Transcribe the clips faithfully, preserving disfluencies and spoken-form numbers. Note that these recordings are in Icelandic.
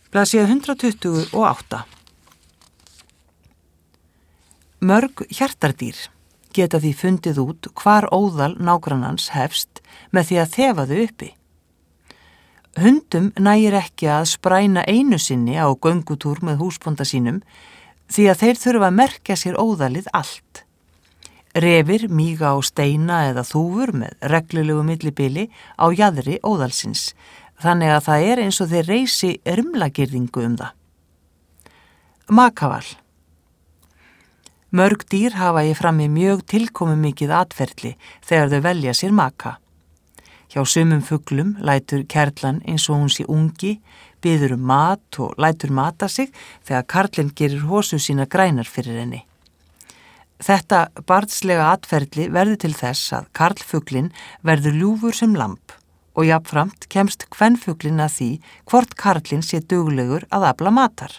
Blaðsíða hundrað tuttugu og átta. Mörg hjartardýr geta því fundið út hvar óðal nágrannans hefst með því að þefa þau uppi. Hundum nægir ekki að spræna einu sinni á göngutúr með húsbónda sínum því að þeir þurfa að merkja sér óðalið allt. Refir míga á steina eða þúfur með reglulegu millibili á jaðri óðalsins, þannig að það er eins og þeir reisi rimlagirðingu um það. Makaval. Mörg dýr hafa í frammi mjög tilkomu mikið atferli þegar þau velja sér maka. Hjá sumum fuglum lætur kerlan eins og hún sé ungi, biður um mat og lætur mata sig þegar karlinn gerir hósu sína grænar fyrir henni. Þetta barnslega atferli verður til þess að karlfuglinn verður ljúfur sem lamb og jafnframt kemst kvenfuglinn að því hvort karlinn sé duglegur að afla matar.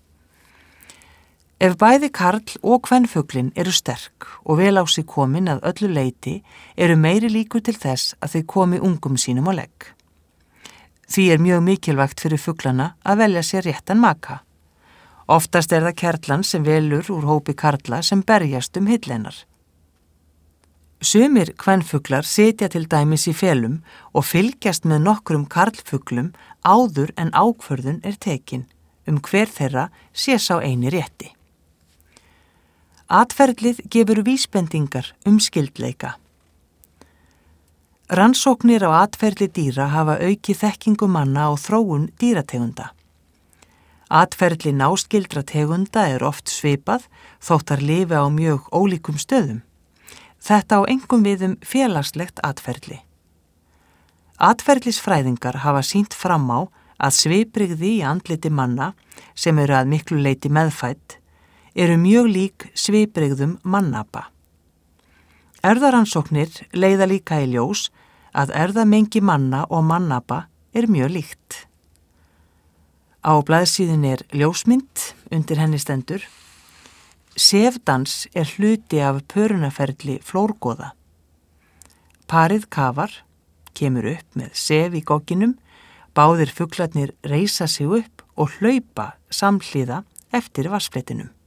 Ef bæði karl og kvenfuglinn eru sterk og vel á sig komin að öllu leyti eru meiri líkur til þess að þau komi ungum sínum á legg. Því er mjög mikilvægt fyrir fuglana að velja sér réttan maka. Oftast er það kerlan sem velur úr hópi karla sem berjast um hillennar. Sumir kvenfuglar sitja til dæmis í felum og fylgjast með nokkrum karlfuglum áður en ákvörðun er tekin um hver þeirra sé sá eini rétti. Atferlið gefur vísbendingar um skyldleika. Rannsóknir á atferli dýra hafa aukið þekkingu manna á þróun dýrategunda. Atferli náskyldra tegunda er oft svipað þótt þær lifi á mjög ólíkum stöðum. Þetta á einkum við um félagslegt atferli. Atferlisfræðingar hafa sýnt fram á að svipbrigði í andliti manna, sem eru að miklu leyti meðfædd, eru mjög lík svipbrigðum mannapa. Erfðarannsóknir leiða líka í ljós að erfðamengi manna og mannapa er mjög líkt. Á blaðsíðunni er ljósmynd, undir henni stendur: Sefdans er hluti af pörunaferli flórgoða. Parið kafar, kemur upp með sef í gogginum, báðir fuglarnir reisa sig upp og hlaupa samhliða eftir vatnsfletinum.